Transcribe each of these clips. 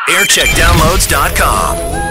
Aircheckdownloads.com.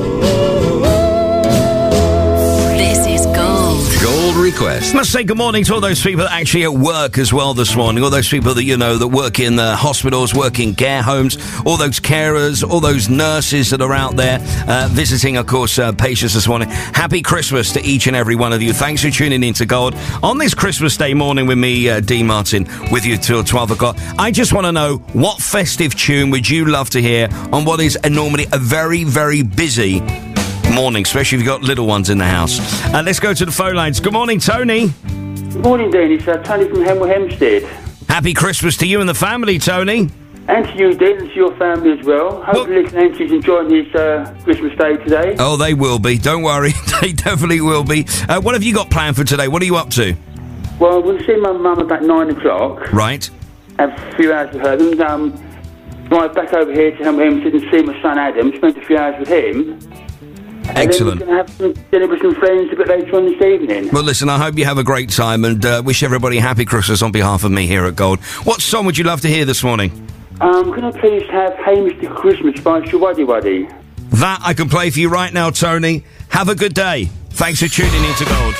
Request. Must say good morning to all those people that actually at work as well this morning. All those people that, you know, that work in hospitals, work in care homes, all those carers, all those nurses that are out there visiting, of course, patients this morning. Happy Christmas to each and every one of you. Thanks for tuning in to Gold on this Christmas Day morning with me, Dean Martin, with you till 12 o'clock. I just want to know, what festive tune would you love to hear on what is normally a very, very busy morning, especially if you've got little ones in the house. Let's go to the phone lines. Good morning, Tony. Good morning, Dean. It's Tony from Hemel Hempstead. Happy Christmas to you and the family, Tony. And to you, Dean, and to your family as well. Hopefully, Nancy's enjoying his Christmas Day today. Oh, they will be. Don't worry. They definitely will be. What have you got planned for today? What are you up to? Well, I'm going to see my mum about 9 o'clock. Right. Have a few hours with her. Then drive back over here to Hemel Hempstead and see my son Adam. Spend a few hours with him. Excellent. And then we're going to have some dinner with some friends a bit later on this evening. Well, listen, I hope you have a great time and wish everybody a happy Christmas on behalf of me here at Gold. What song would you love to hear this morning? Can I please have Hey Mr. Christmas by Shawaddy Waddy? That I can play for you right now, Tony. Have a good day. Thanks for tuning in to Gold.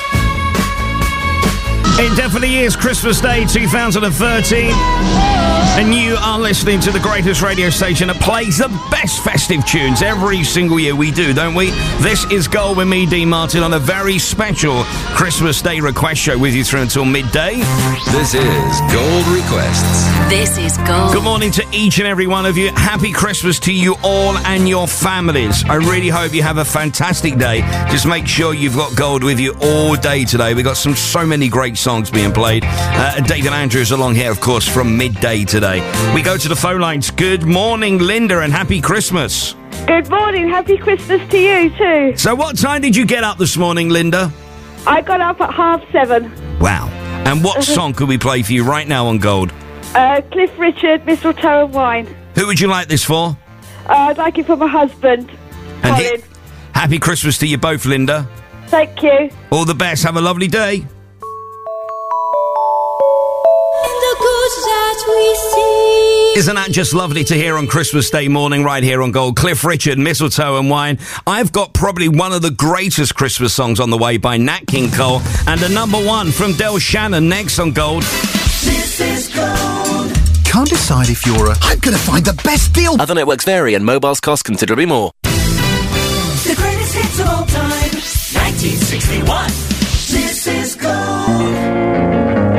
It definitely is Christmas Day 2013. And you are listening to the greatest radio station that plays the best festive tunes every single year. We do, don't we? This is Gold with me, Dean Martin, on a very special Christmas Day request show with you through until midday. This is Gold Requests. This is Gold. Good morning to each and every one of you. Happy Christmas to you all and your families. I really hope you have a fantastic day. Just make sure you've got Gold with you all day today. We've got so many great songs being played. David Andrews along here, of course, from midday today. We go to the phone lines. Good morning, Linda, and happy Christmas. Good morning. Happy Christmas to you, too. So what time did you get up this morning, Linda? I got up at 7:30. Wow. And what song could we play for you right now on Gold? Cliff Richard, Mistletoe and Wine. Who would you like this for? I'd like it for my husband, Colin. Happy Christmas to you both, Linda. Thank you. All the best. Have a lovely day. Isn't that just lovely to hear on Christmas Day morning right here on Gold? Cliff Richard, Mistletoe and Wine. I've got probably one of the greatest Christmas songs on the way by Nat King Cole, and a number one from Del Shannon next on Gold. This is Gold. Can't decide if you're I'm going to find the best deal. Other networks vary and mobiles cost considerably more. The greatest hits of all time, 1961. This is Gold.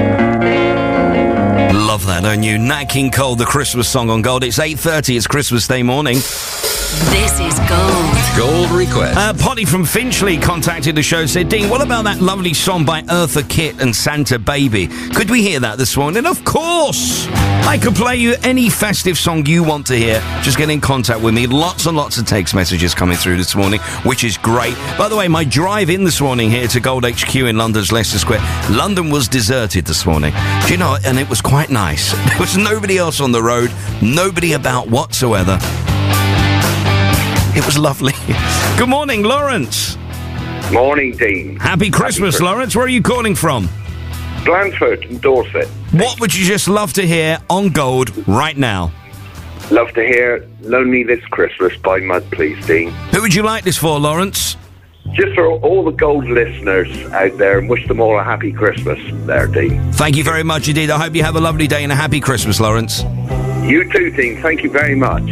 Love that, don't you? Nat King Cole, the Christmas song on Gold. It's 8:30, it's Christmas Day morning. This is Gold. Gold Request. Potty from Finchley contacted the show, said, Dean, what about that lovely song by Eartha Kitt and Santa Baby? Could we hear that this morning? Of course! I could play you any festive song you want to hear. Just get in contact with me. Lots and lots of text messages coming through this morning, which is great. By the way, my drive in this morning here to Gold HQ in London's Leicester Square, London was deserted this morning. Do you know, and it was quite nice. There was nobody else on the road, nobody about whatsoever. It was lovely. Good morning, Lawrence. Morning, Dean. Happy Christmas, Lawrence. Where are you calling from? Blandford in Dorset. What would you just love to hear on Gold right now? Love to hear Lonely This Christmas by Mud, please, Dean. Who would you like this for, Lawrence? Just for all the Gold listeners out there, and wish them all a happy Christmas there, Dean. Thank you very much indeed. I hope you have a lovely day and a happy Christmas, Lawrence. You too, Dean. Thank you very much.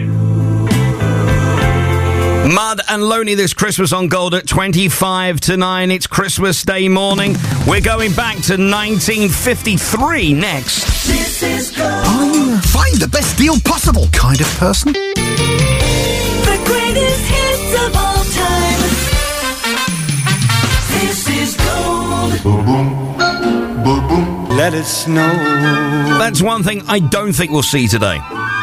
Mud and Lonely This Christmas on Gold at 25 to 9. It's Christmas Day morning. We're going back to 1953 next. This is Gold. I'm find the best deal possible kind of person. The greatest hits of all time. This is Gold. Boom, boom, boom, boom. Let it snow. That's one thing I don't think we'll see today.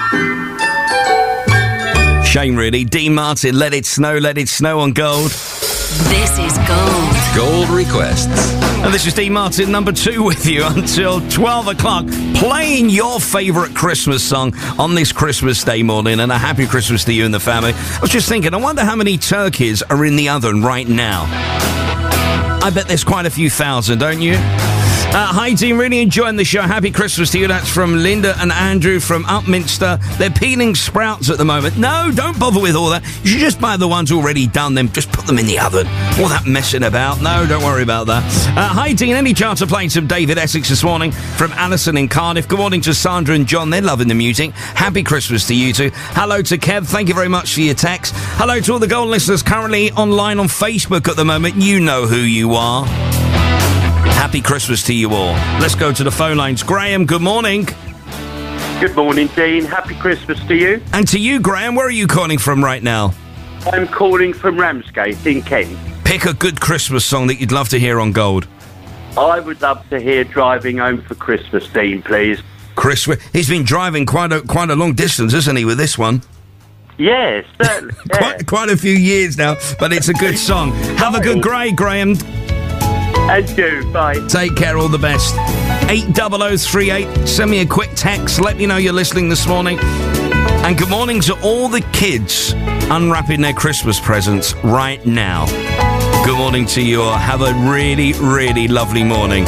Shame, really. Dean Martin, Let It Snow on Gold. This is Gold. Gold Requests. And this is Dean Martin, number 2 with you until 12 o'clock, playing your favourite Christmas song on this Christmas Day morning, and a happy Christmas to you and the family. I was just thinking, I wonder how many turkeys are in the oven right now. I bet there's quite a few thousand, don't you? Hi, team. Really enjoying the show. Happy Christmas to you. That's from Linda and Andrew from Upminster. They're peeling sprouts at the moment. No, don't bother with all that. You should just buy the ones already done, then just put them in the oven. All that messing about. No, don't worry about that. Hi, Dean. Any chance of playing some David Essex this morning from Alison in Cardiff? Good morning to Sandra and John. They're loving the music. Happy Christmas to you two. Hello to Kev. Thank you very much for your text. Hello to all the Gold listeners currently online on Facebook at the moment. You know who you are. Happy Christmas to you all. Let's go to the phone lines. Graham, good morning. Good morning, Dean. Happy Christmas to you. And to you, Graham. Where are you calling from right now? I'm calling from Ramsgate in Kent. Pick a good Christmas song that you'd love to hear on Gold. I would love to hear Driving Home for Christmas, Dean, please. He's been driving quite a long distance, isn't he, with this one? Yes, certainly. Yeah. Quite a few years now, but it's a good song. Have a good grey, Graham. And you, bye. Take care, all the best. 80038. Send me a quick text. Let me know you're listening this morning. And good morning to all the kids unwrapping their Christmas presents right now. Good morning to you all. Have a really, really lovely morning.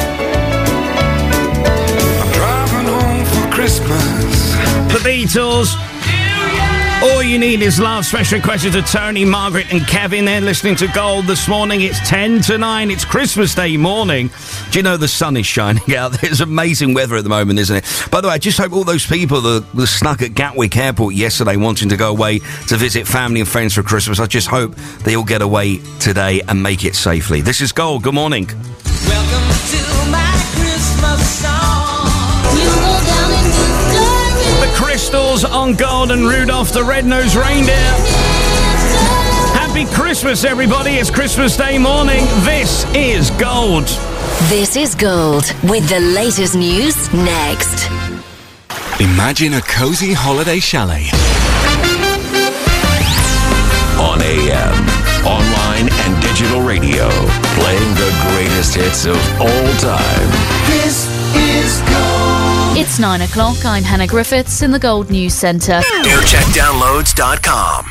I'm driving home for Christmas. The Beatles. All you need is love. Special requested to Tony, Margaret and Kevin. They're listening to Gold this morning. It's 10 to 9. It's Christmas Day morning. Do you know the sun is shining out? There's amazing weather at the moment, isn't it? By the way, I just hope all those people that were stuck at Gatwick Airport yesterday wanting to go away to visit family and friends for Christmas, I just hope they all get away today and make it safely. This is Gold. Good morning. Welcome to my Christmas song. You go down in The Crystals on Gold and Rudolph the Red-Nosed Reindeer. Happy Christmas, everybody. It's Christmas Day morning. This is Gold. This is Gold with the latest news next. Imagine a cozy holiday chalet. On AM, online and digital radio, playing the greatest hits of all time. This is Gold. It's 9 o'clock. I'm Hannah Griffiths in the Gold News Centre. AirCheckDownloads.com.